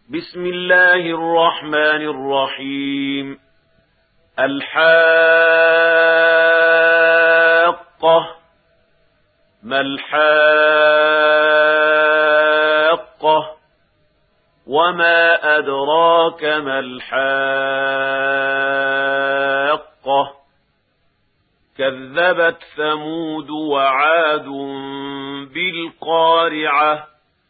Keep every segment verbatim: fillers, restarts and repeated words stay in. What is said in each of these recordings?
بسم الله الرحمن الرحيم. الحاقة. ما الحاقة؟ وما أدراك ما الحاقة؟ كذبت ثمود وعاد بالقارعة.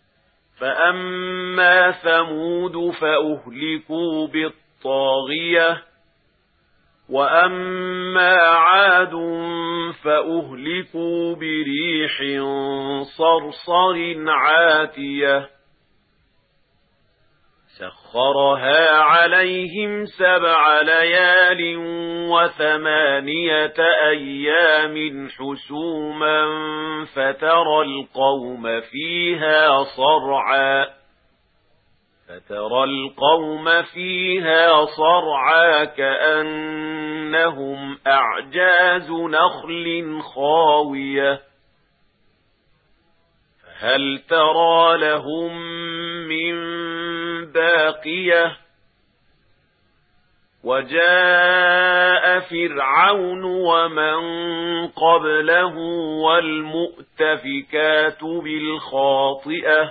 فأما ثمود فأهلكوا بالطاغية، وأما عاد فأهلكوا بريح صرصر عاتية سخرها عليهم سبع ليال وثمانية أيام حسوما فترى القوم فيها صرعا فترى القوم فيها صرعا كأنهم أعجاز نخل خاوية فهل ترى لهم من باقية؟ وجاء فرعون ومن قبله والمؤتفكات بالخاطئة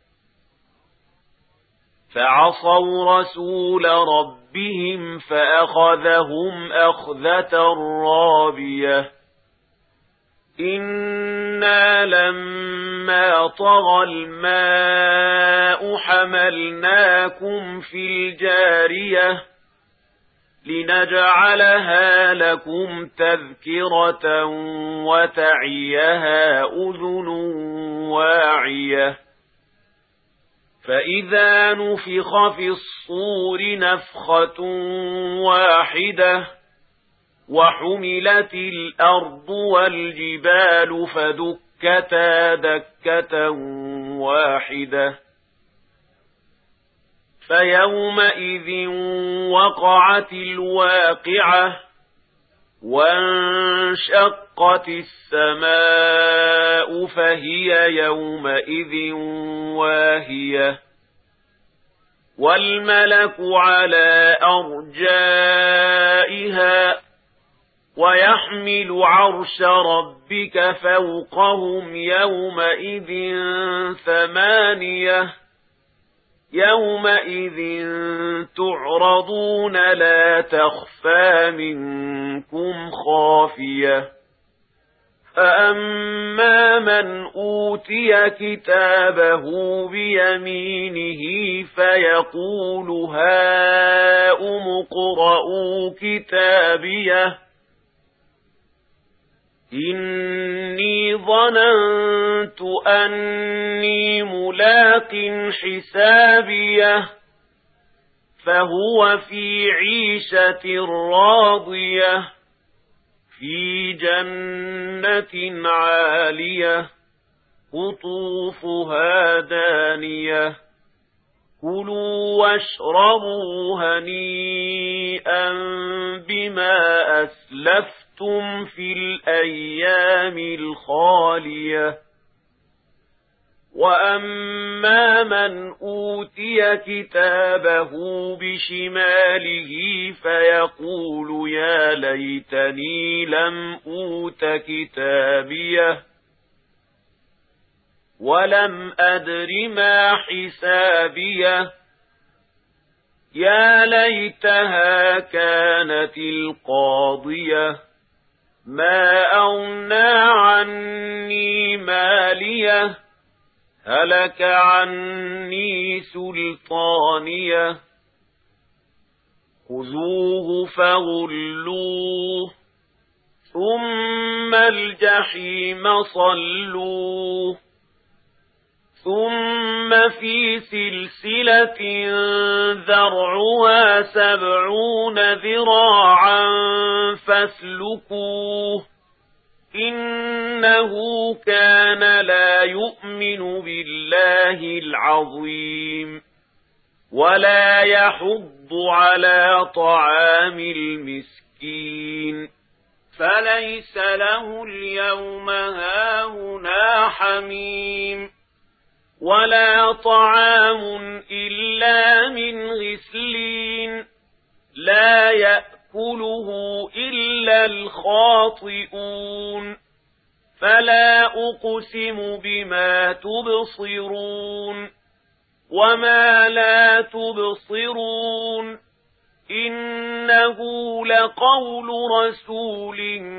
فعصوا رسول ربهم فأخذهم أخذة رابية. إنا لما طغى الماء حملناكم في الجارية لنجعلها لكم تذكرة وتعيها أذن واعية. فإذا نفخ في الصور نفخة واحدة وحملت الأرض والجبال فدكتا دكة واحدة فيومئذ وقعت الواقعة وانشقت السماء فهي يومئذ واهية والملك على أرجائها ويحمل عرش ربك فوقهم يومئذ ثمانية يومئذ تعرضون لا تخفى منكم خافية. فأما من أوتي كتابه بيمينه فيقول هاؤم اقرءوا كتابيه إني ظننت أني ملاق حسابيه فهو في عيشة راضية في جنة عالية قطوفها دانية كلوا واشربوا هنيئا بما أسلفتم في الأيام الخالية. وأما من أوتي كتابه بشماله فيقول يا ليتني لم أوت كتابيه ولم أدر ما حسابيه يا ليتها كانت القاضية ما أغنى عني ماليه هلك عني سلطانيه خذوه فغلوه ثم الجحيم صلوه ثم في سلسلة ذرعها سبعون ذراعا فاسلكوه إنه كان لا يؤمن بالله العظيم ولا يحض على طعام المسكين فليس له اليوم هاهنا حميم ولا طعام إلا غسلين لا يأكله إلا الخاطئون فلا أقسم بما تبصرون وما لا تبصرون إنه لقول رسول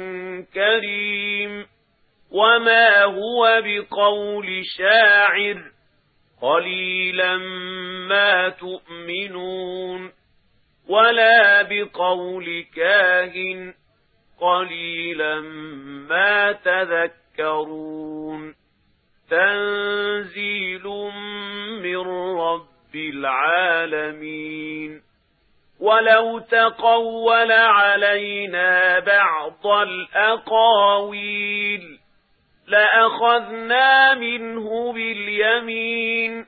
كريم وما هو بقول شاعر قليلا ما تؤمنون ولا بقول كاهن قليلا ما تذكرون تنزيل من رب العالمين ولو تقول علينا بعض الأقاويل لأخذنا منه باليمين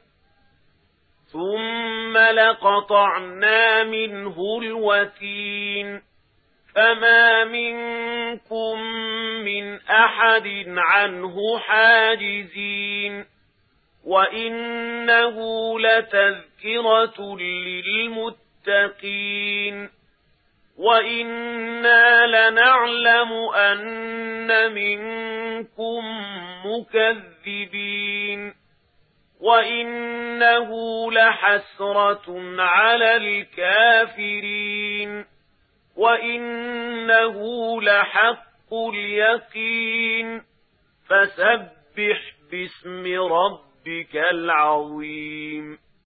ثم لقطعنا منه الوتين فما منكم من أحد عنه حاجزين وإنه لتذكرة للمتقين وإنا لنعلم أن منكم مكذبين وإنه لحسرة على الكافرين وإنه لحق اليقين فسبح باسم ربك العظيم